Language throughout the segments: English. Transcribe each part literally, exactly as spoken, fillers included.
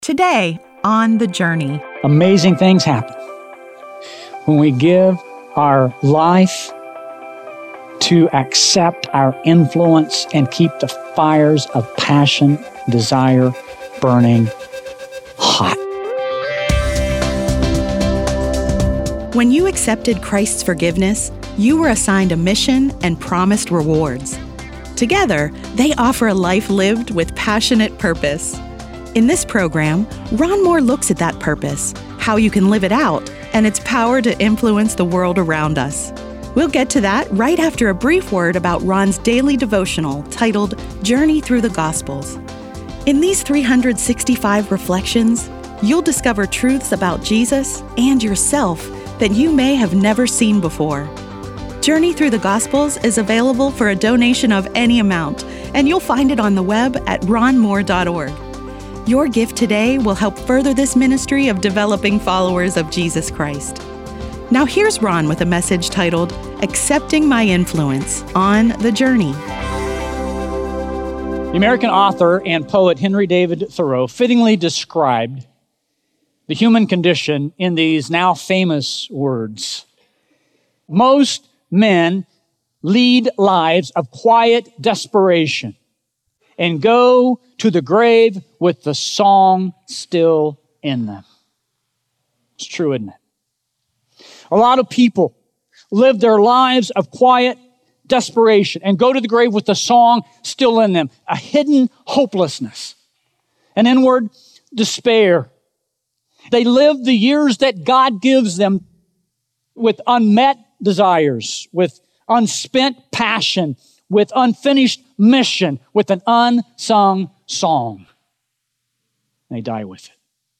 Today on The Journey. Amazing things happen when we give our life to accept our influence and keep the fires of passion, desire burning hot. When you accepted Christ's forgiveness, you were assigned a mission and promised rewards. Together, they offer a life lived with passionate purpose. In this program, Ron Moore looks at that purpose, how you can live it out, and its power to influence the world around us. We'll get to that right after a brief word about Ron's daily devotional titled Journey Through the Gospels. In these three hundred sixty-five reflections, you'll discover truths about Jesus and yourself that you may have never seen before. Journey Through the Gospels is available for a donation of any amount, and you'll find it on the web at ron moore dot org. Your gift today will help further this ministry of developing followers of Jesus Christ. Now here's Ron with a message titled, Accepting My Influence on The Journey. The American author and poet Henry David Thoreau fittingly described the human condition in these now famous words. Most men lead lives of quiet desperation and go to the grave with the song still in them. It's true, isn't it? A lot of people live their lives of quiet desperation and go to the grave with the song still in them, a hidden hopelessness, an inward despair. They live the years that God gives them with unmet desires, with unspent passion, with unfinished mission, with an unsung song. And they die with it.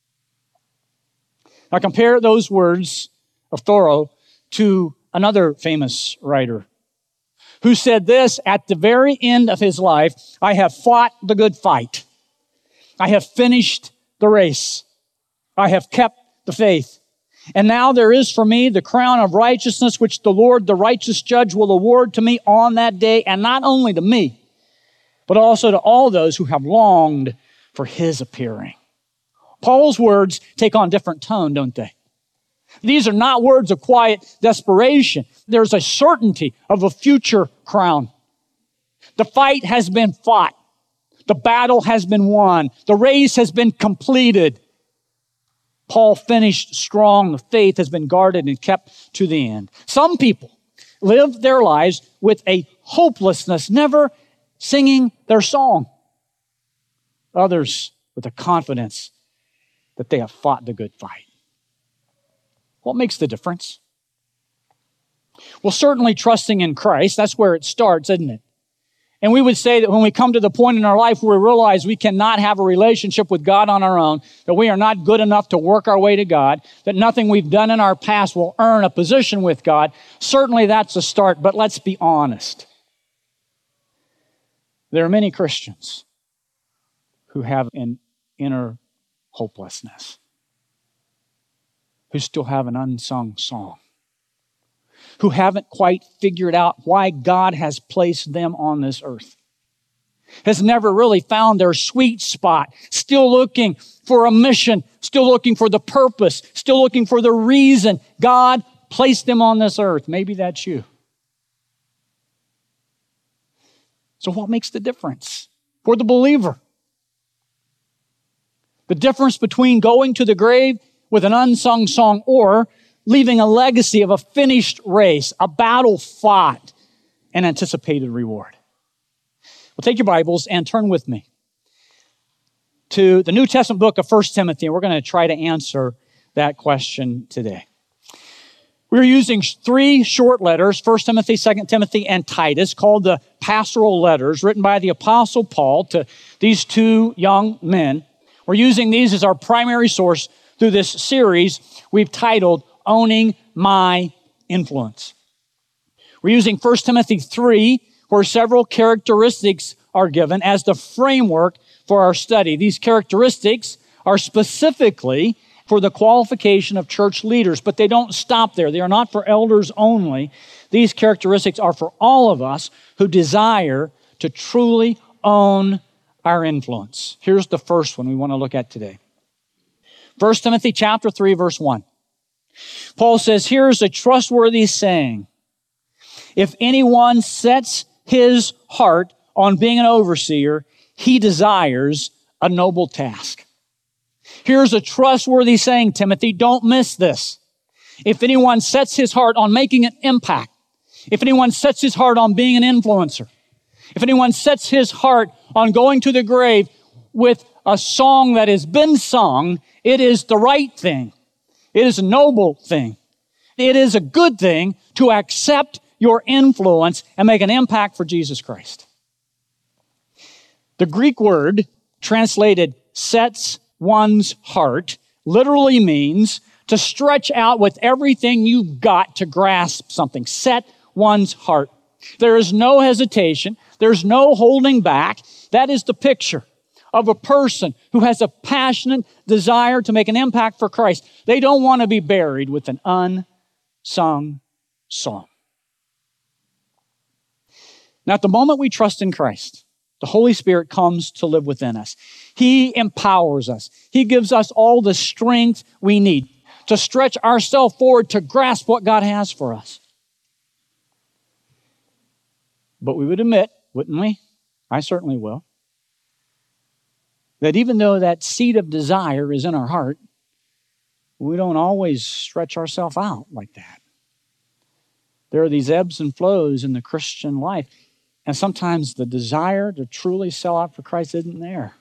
Now compare those words of Thoreau to another famous writer who said this at the very end of his life, I have fought the good fight. I have finished the race. I have kept the faith. And now there is for me the crown of righteousness, which the Lord, the righteous judge, will award to me on that day, and not only to me, but also to all those who have longed for his appearing. Paul's words take on different tone, don't they? These are not words of quiet desperation. There's a certainty of a future crown. The fight has been fought. The battle has been won. The race has been completed. Paul finished strong. The faith has been guarded and kept to the end. Some people live their lives with a hopelessness, never singing their song. Others with a confidence that they have fought the good fight. What makes the difference? Well, certainly trusting in Christ. That's where it starts, isn't it? And we would say that when we come to the point in our life where we realize we cannot have a relationship with God on our own, that we are not good enough to work our way to God, that nothing we've done in our past will earn a position with God, certainly that's a start, but let's be honest. There are many Christians who have an inner hopelessness, who still have an unsung song, who haven't quite figured out why God has placed them on this earth, has never really found their sweet spot, still looking for a mission, still looking for the purpose, still looking for the reason God placed them on this earth. Maybe that's you. So what makes the difference for the believer? The difference between going to the grave with an unsung song or leaving a legacy of a finished race, a battle fought, an anticipated reward. Well, take your Bibles and turn with me to the New Testament book of First Timothy. We're going to try to answer that question today. We're using three short letters, First Timothy, Second Timothy, and Titus, called the pastoral letters, written by the Apostle Paul to these two young men. We're using these as our primary source through this series we've titled Owning My Influence. We're using First Timothy three, where several characteristics are given as the framework for our study. These characteristics are specifically for the qualification of church leaders, but they don't stop there. They are not for elders only. These characteristics are for all of us who desire to truly own our influence. Here's the first one we want to look at today. First Timothy chapter three, verse one. Paul says, here's a trustworthy saying. If anyone sets his heart on being an overseer, he desires a noble task. Here's a trustworthy saying, Timothy. Don't miss this. If anyone sets his heart on making an impact, if anyone sets his heart on being an influencer, if anyone sets his heart on going to the grave with a song that has been sung, it is the right thing. It is a noble thing. It is a good thing to accept your influence and make an impact for Jesus Christ. The Greek word translated sets one's heart literally means to stretch out with everything you've got to grasp something. Set one's heart. There is no hesitation. There's no holding back. That is the picture of a person who has a passionate desire to make an impact for Christ. They don't want to be buried with an unsung song. Now, at the moment we trust in Christ, the Holy Spirit comes to live within us. He empowers us. He gives us all the strength we need to stretch ourselves forward to grasp what God has for us. But we would admit, wouldn't we? I certainly will. That even though that seed of desire is in our heart, we don't always stretch ourselves out like that. There are these ebbs and flows in the Christian life, and sometimes the desire to truly sell out for Christ isn't there.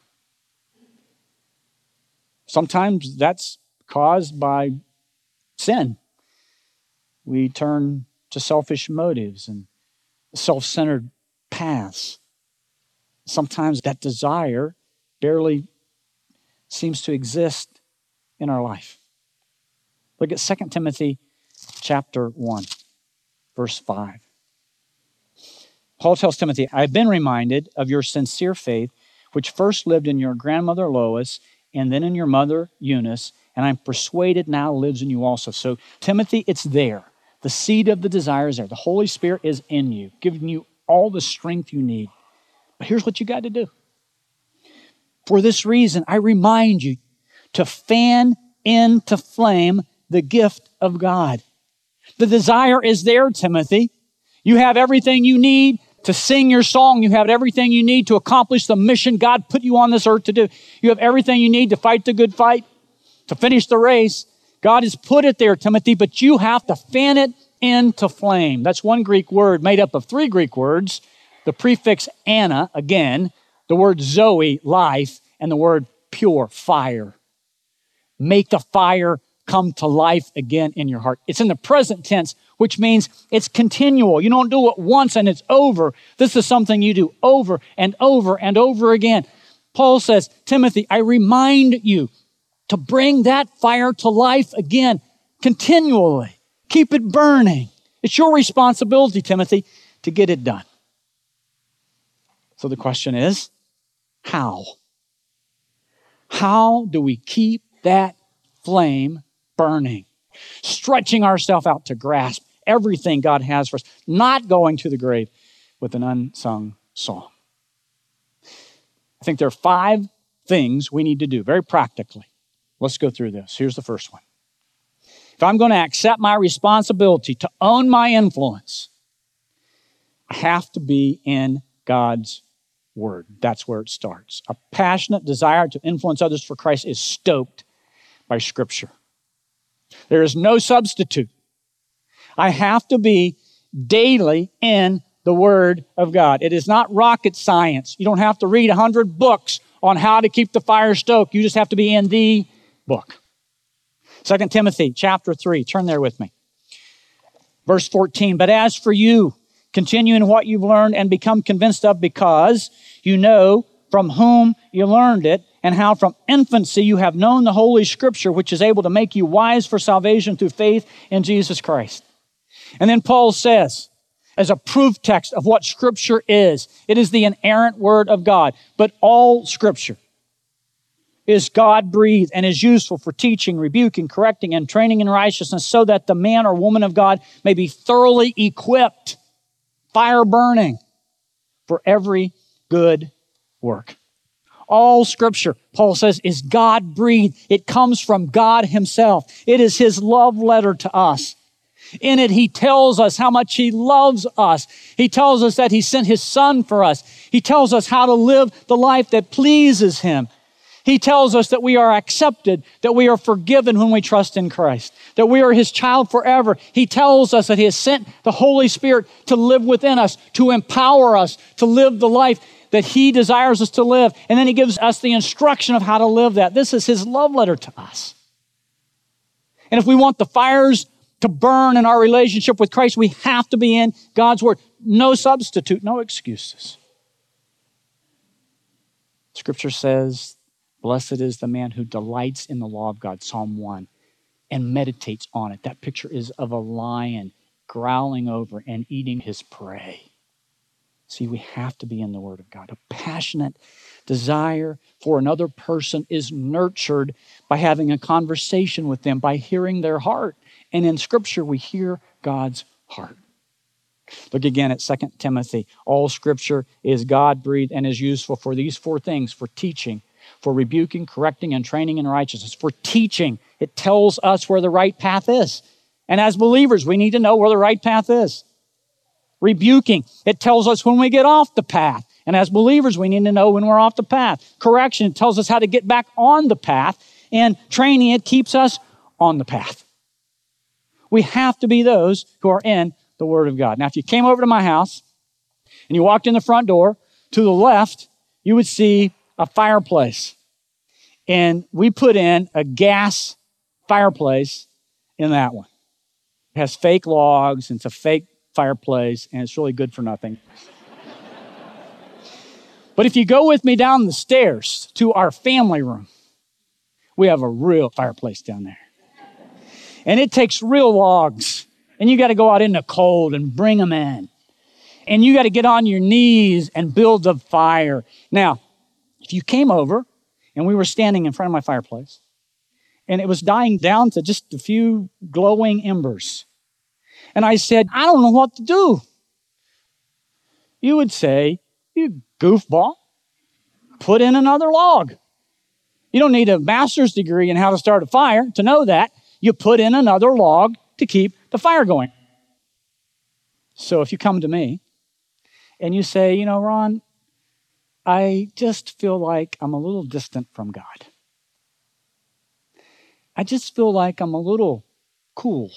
Sometimes that's caused by sin. We turn to selfish motives and self-centered paths. Sometimes that desire barely seems to exist in our life. Look at Second Timothy chapter one, verse five. Paul tells Timothy, I have been reminded of your sincere faith, which first lived in your grandmother Lois and then in your mother Eunice, and I'm persuaded now lives in you also. So Timothy, it's there. The seed of the desire is there. The Holy Spirit is in you, giving you all the strength you need. But here's what you got to do. For this reason, I remind you to fan into flame the gift of God. The desire is there, Timothy. You have everything you need to sing your song. You have everything you need to accomplish the mission God put you on this earth to do. You have everything you need to fight the good fight, to finish the race. God has put it there, Timothy, but you have to fan it into flame. That's one Greek word made up of three Greek words. The prefix Anna, again, the word Zoe, life, and the word pure, fire. Make the fire come to life again in your heart. It's in the present tense, which means it's continual. You don't do it once and it's over. This is something you do over and over and over again. Paul says, Timothy, I remind you to bring that fire to life again, continually. Keep it burning. It's your responsibility, Timothy, to get it done. So the question is, how? How do we keep that flame burning? Stretching ourselves out to grasp everything God has for us, not going to the grave with an unsung song. I think there are five things we need to do, very practically. Let's go through this. Here's the first one. If I'm going to accept my responsibility to own my influence, I have to be in God's Word. That's where it starts. A passionate desire to influence others for Christ is stoked by Scripture. There is no substitute. I have to be daily in the Word of God. It is not rocket science. You don't have to read a hundred books on how to keep the fire stoked. You just have to be in the book. Second Timothy chapter three. Turn there with me. Verse fourteen. But as for you, continue in what you've learned and become convinced of, because you know from whom you learned it, and how from infancy you have known the Holy Scripture, which is able to make you wise for salvation through faith in Jesus Christ. And then Paul says, as a proof text of what Scripture is, it is the inerrant Word of God. But all Scripture is God-breathed and is useful for teaching, rebuking, correcting, and training in righteousness, so that the man or woman of God may be thoroughly equipped, fire burning, for every good work. All Scripture, Paul says, is God-breathed. It comes from God himself. It is his love letter to us. In it, he tells us how much he loves us. He tells us that he sent his son for us. He tells us how to live the life that pleases him. He tells us that we are accepted, that we are forgiven when we trust in Christ, that we are his child forever. He tells us that he has sent the Holy Spirit to live within us, to empower us to live the life that he desires us to live. And then he gives us the instruction of how to live that. This is his love letter to us. And if we want the fires to burn in our relationship with Christ, we have to be in God's Word. No substitute, no excuses. Scripture says, blessed is the man who delights in the law of God, Psalm one, and meditates on it. That picture is of a lion growling over and eating his prey. See, we have to be in the Word of God. A passionate desire for another person is nurtured by having a conversation with them, by hearing their heart. And in Scripture, we hear God's heart. Look again at Second Timothy. All Scripture is God-breathed and is useful for these four things: for teaching, for rebuking, correcting, and training in righteousness. For teaching, it tells us where the right path is. And as believers, we need to know where the right path is. Rebuking, it tells us when we get off the path. And as believers, we need to know when we're off the path. Correction, it tells us how to get back on the path. And training, it keeps us on the path. We have to be those who are in the Word of God. Now, if you came over to my house and you walked in the front door, to the left, you would see a fireplace. And we put in a gas fireplace in that one. It has fake logs, and it's a fake fireplace, and it's really good for nothing. But if you go with me down the stairs to our family room, we have a real fireplace down there. And it takes real logs. And you got to go out in the cold and bring them in. And you got to get on your knees and build the fire. Now, if you came over and we were standing in front of my fireplace and it was dying down to just a few glowing embers, and I said, I don't know what to do, you would say, you goofball, put in another log. You don't need a master's degree in how to start a fire to know that. You put in another log to keep the fire going. So if you come to me and you say, you know, Ron, I just feel like I'm a little distant from God. I just feel like I'm a little cool.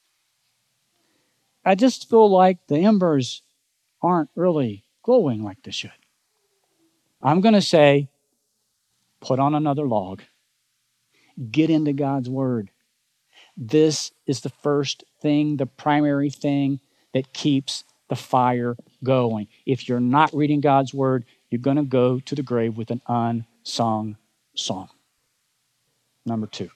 I just feel like the embers aren't really glowing like they should. I'm going to say, put on another log. Get into God's Word. This is the first thing, the primary thing that keeps the fire going. If you're not reading God's Word, you're going to go to the grave with an unsung song. Number two.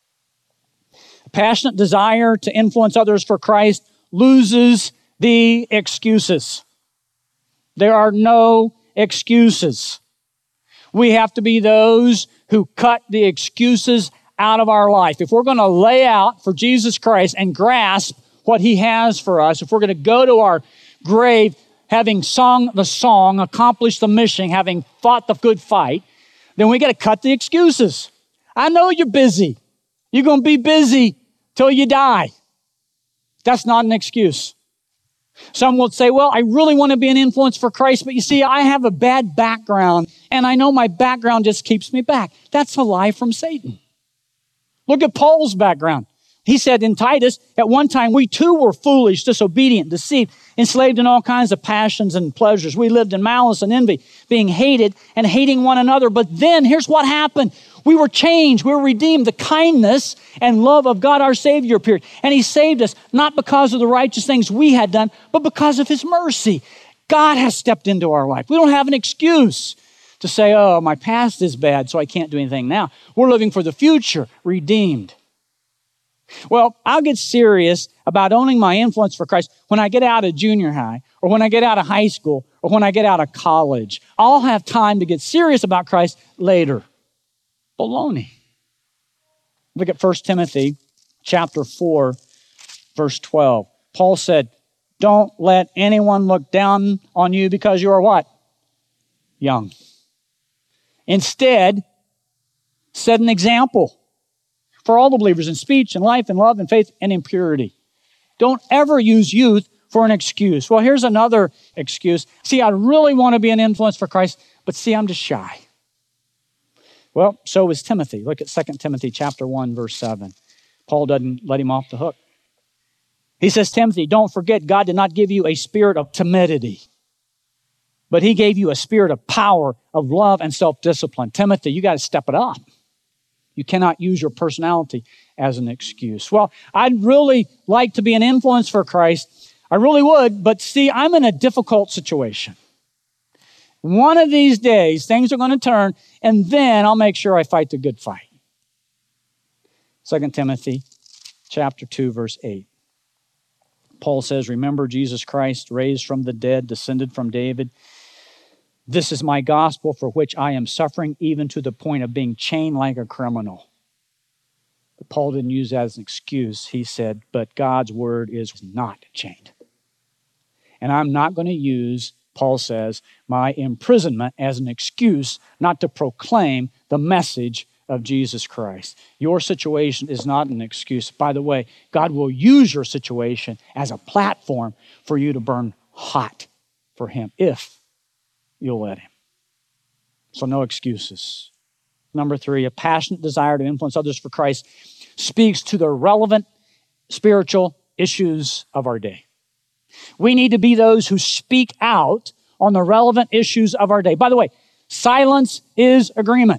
A passionate desire to influence others for Christ loses the excuses. There are no excuses. We have to be those who cut the excuses out of our life. If we're going to lay out for Jesus Christ and grasp what he has for us, if we're going to go to our grave having sung the song, accomplished the mission, having fought the good fight, then we got to cut the excuses. I know you're busy. You're going to be busy till you die. That's not an excuse. Some will say, well, I really want to be an influence for Christ, but you see, I have a bad background, and I know my background just keeps me back. That's a lie from Satan. Look at Paul's background. He said in Titus, at one time we too were foolish, disobedient, deceived, enslaved in all kinds of passions and pleasures. We lived in malice and envy, being hated and hating one another. But then here's what happened. We were changed. We were redeemed. The kindness and love of God our Savior appeared. And he saved us, not because of the righteous things we had done, but because of his mercy. God has stepped into our life. We don't have an excuse to say, oh, my past is bad, so I can't do anything now. We're living for the future, redeemed. Well, I'll get serious about owning my influence for Christ when I get out of junior high, or when I get out of high school, or when I get out of college. I'll have time to get serious about Christ later. Baloney. Look at First Timothy chapter four, verse twelve. Paul said, don't let anyone look down on you because you are what? Young. Instead, set an example for all the believers in speech and life and love and faith and in purity. Don't ever use youth for an excuse. Well, here's another excuse. See, I really want to be an influence for Christ, but see, I'm just shy. Well, so is Timothy. Look at Second Timothy chapter one, verse seven. Paul doesn't let him off the hook. He says, Timothy, don't forget God did not give you a spirit of timidity, but he gave you a spirit of power, of love, and self-discipline. Timothy, you got to step it up. You cannot use your personality as an excuse. Well, I'd really like to be an influence for Christ. I really would, but see, I'm in a difficult situation. One of these days, things are going to turn, and then I'll make sure I fight the good fight. Second Timothy chapter two, verse eight. Paul says, remember Jesus Christ, raised from the dead, descended from David. This is my gospel for which I am suffering, even to the point of being chained like a criminal. But Paul didn't use that as an excuse. He said, but God's word is not chained. And I'm not going to use, Paul says, my imprisonment as an excuse not to proclaim the message of Jesus Christ. Your situation is not an excuse. By the way, God will use your situation as a platform for you to burn hot for him if you'll let him. So no excuses. Number three, a passionate desire to influence others for Christ speaks to the relevant spiritual issues of our day. We need to be those who speak out on the relevant issues of our day. By the way, silence is agreement.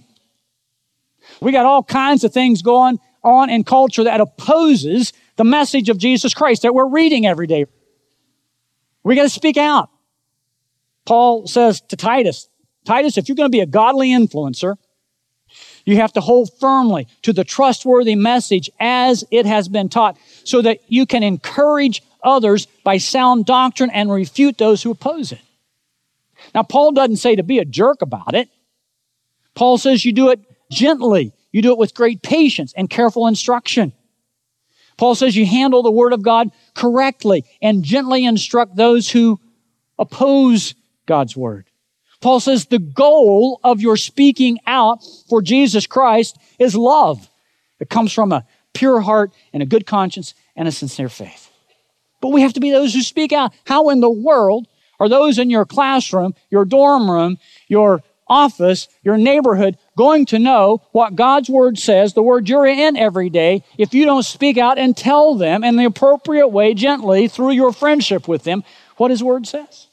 We got all kinds of things going on in culture that opposes the message of Jesus Christ that we're reading every day. We got to speak out. Paul says to Titus, Titus, if you're going to be a godly influencer, you have to hold firmly to the trustworthy message as it has been taught so that you can encourage others by sound doctrine and refute those who oppose it. Now, Paul doesn't say to be a jerk about it. Paul says you do it gently. You do it with great patience and careful instruction. Paul says you handle the word of God correctly and gently instruct those who oppose God's word. Paul says the goal of your speaking out for Jesus Christ is love. It comes from a pure heart and a good conscience and a sincere faith. But we have to be those who speak out. How in the world are those in your classroom, your dorm room, your office, your neighborhood going to know what God's word says, the word you're in every day, if you don't speak out and tell them in the appropriate way, gently, through your friendship with them, what his word says?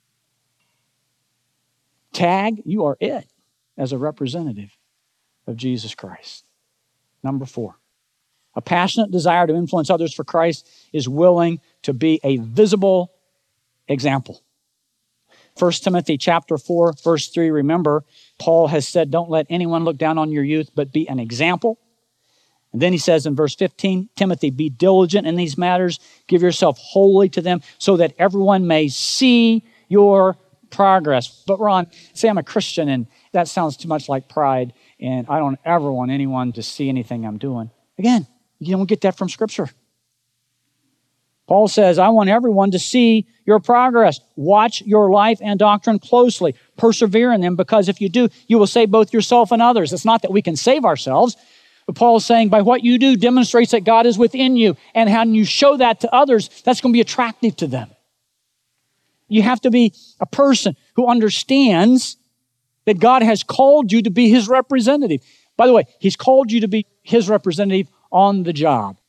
Tag, you are it as a representative of Jesus Christ. Number four, a passionate desire to influence others for Christ is willing to be a visible example. First Timothy chapter four, verse three, remember, Paul has said, don't let anyone look down on your youth, but be an example. And then he says in verse fifteen, Timothy, be diligent in these matters, give yourself wholly to them, so that everyone may see your progress. But Ron, say I'm a Christian, and that sounds too much like pride, and I don't ever want anyone to see anything I'm doing. Again, you don't get that from Scripture. Paul says, I want everyone to see your progress. Watch your life and doctrine closely. Persevere in them, because if you do, you will save both yourself and others. It's not that we can save ourselves, but Paul is saying by what you do demonstrates that God is within you, and how you show that to others, that's going to be attractive to them. You have to be a person who understands that God has called you to be his representative. By the way, he's called you to be his representative on the job.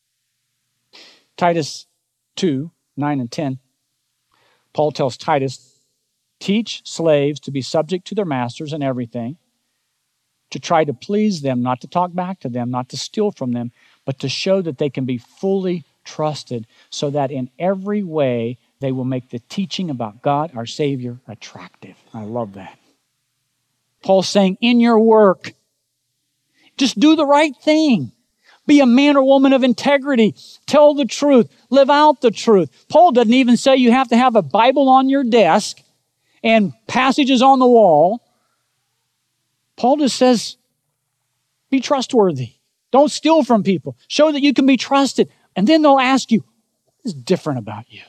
Titus two, nine and ten, Paul tells Titus, teach slaves to be subject to their masters in everything, to try to please them, not to talk back to them, not to steal from them, but to show that they can be fully trusted, so that in every way they will make the teaching about God, our Savior, attractive. I love that. Paul's saying, in your work, just do the right thing. Be a man or woman of integrity. Tell the truth. Live out the truth. Paul doesn't even say you have to have a Bible on your desk and passages on the wall. Paul just says, be trustworthy. Don't steal from people. Show that you can be trusted. And then they'll ask you, what is different about you?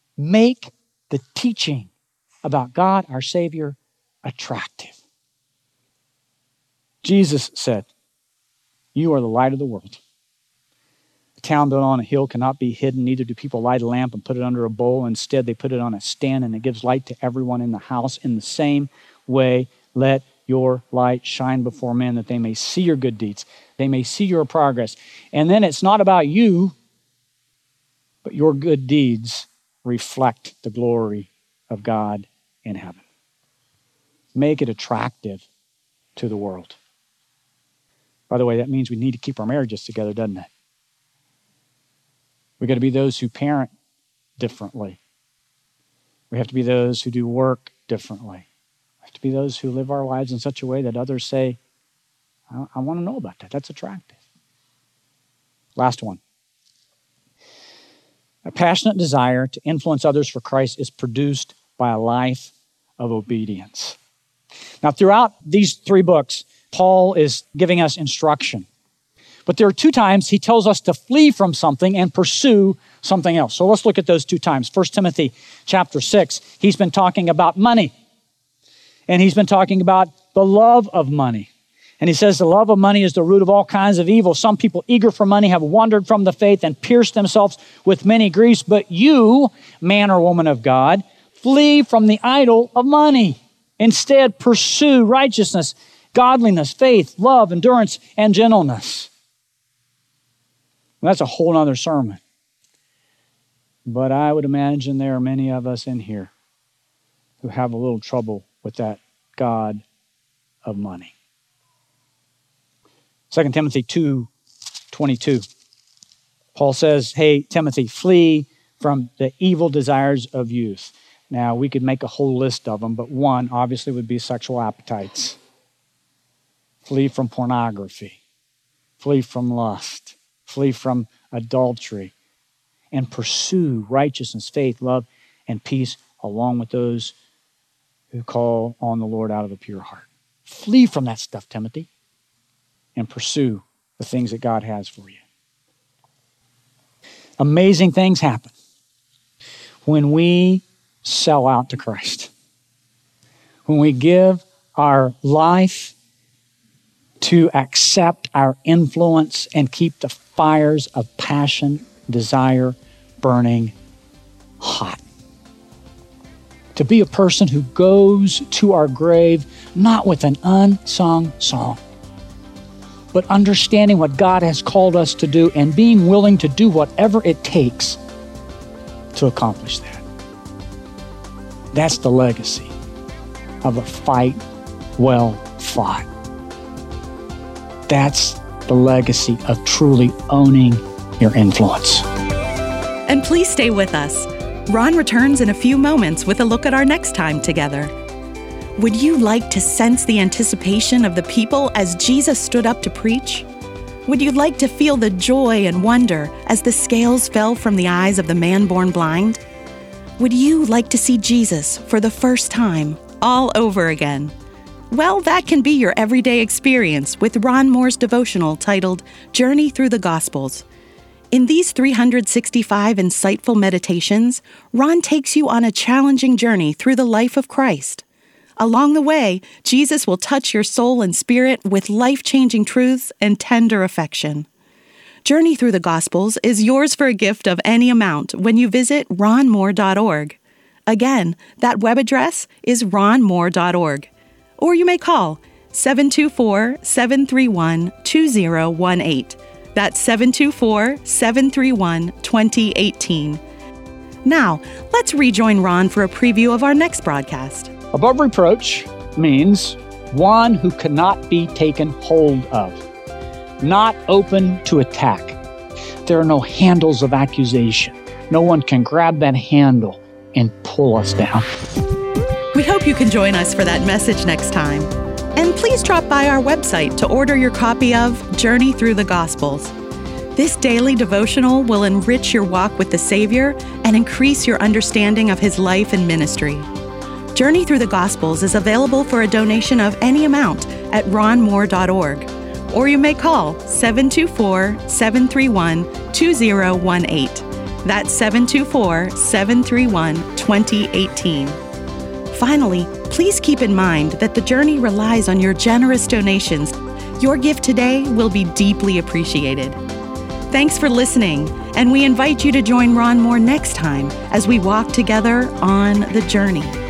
Make the teaching about God, our Savior, attractive. Jesus said, "You are the light of the world. A town built on a hill cannot be hidden, neither do people light a lamp and put it under a bowl. Instead, they put it on a stand, and it gives light to everyone in the house. In the same way, let your light shine before men, that they may see your good deeds. They may see your progress." And then it's not about you, but your good deeds reflect the glory of God in heaven. Make it attractive to the world. By the way, that means we need to keep our marriages together, doesn't it? We've got to be those who parent differently. We have to be those who do work differently. We have to be those who live our lives in such a way that others say, I, I want to know about that. That's attractive. Last one. A passionate desire to influence others for Christ is produced by a life of obedience. Now, throughout these three books, Paul is giving us instruction. But there are two times he tells us to flee from something and pursue something else. So let's look at those two times. First Timothy chapter six, he's been talking about money. And he's been talking about the love of money. And he says the love of money is the root of all kinds of evil. Some people eager for money have wandered from the faith and pierced themselves with many griefs. But you, man or woman of God, flee from the idol of money. Instead, pursue righteousness, godliness, faith, love, endurance, and gentleness. That's a whole other sermon. But I would imagine there are many of us in here who have a little trouble with that God of money. Second Timothy two twenty-two. Paul says, hey, Timothy, flee from the evil desires of youth. Now, we could make a whole list of them, but one obviously would be sexual appetites. Flee from pornography. Flee from lust. Flee from adultery. And pursue righteousness, faith, love, and peace along with those who call on the Lord out of a pure heart. Flee from that stuff, Timothy, and pursue the things that God has for you. Amazing things happen when we sell out to Christ. When we give our life to accept our influence and keep the fires of passion, desire burning hot. To be a person who goes to our grave not with an unsung song, but understanding what God has called us to do and being willing to do whatever it takes to accomplish that. That's the legacy of a fight well fought. That's the legacy of truly owning your influence. And please stay with us. Ron returns in a few moments with a look at our next time together. Would you like to sense the anticipation of the people as Jesus stood up to preach? Would you like to feel the joy and wonder as the scales fell from the eyes of the man born blind? Would you like to see Jesus for the first time all over again? Well, that can be your everyday experience with Ron Moore's devotional titled Journey Through the Gospels. In these three hundred sixty-five insightful meditations, Ron takes you on a challenging journey through the life of Christ. Along the way, Jesus will touch your soul and spirit with life-changing truths and tender affection. Journey Through the Gospels is yours for a gift of any amount when you visit ron moore dot org. Again, that web address is ron moore dot org. Or you may call seven two four, seven three one, two zero one eight. That's seven two four, seven three one, two zero one eight. Now, let's rejoin Ron for a preview of our next broadcast. Above reproach means one who cannot be taken hold of, not open to attack. There are no handles of accusation. No one can grab that handle and pull us down. We hope you can join us for that message next time. And please drop by our website to order your copy of Journey Through the Gospels. This daily devotional will enrich your walk with the Savior and increase your understanding of His life and ministry. Journey Through the Gospels is available for a donation of any amount at ron moore dot org. Or you may call seven two four, seven three one, two zero one eight. That's seven two four, seven three one, two zero one eight. Finally, please keep in mind that the journey relies on your generous donations Your gift today will be deeply appreciated. Thanks for listening, and we invite you to join Ron Moore next time as we walk together on the journey.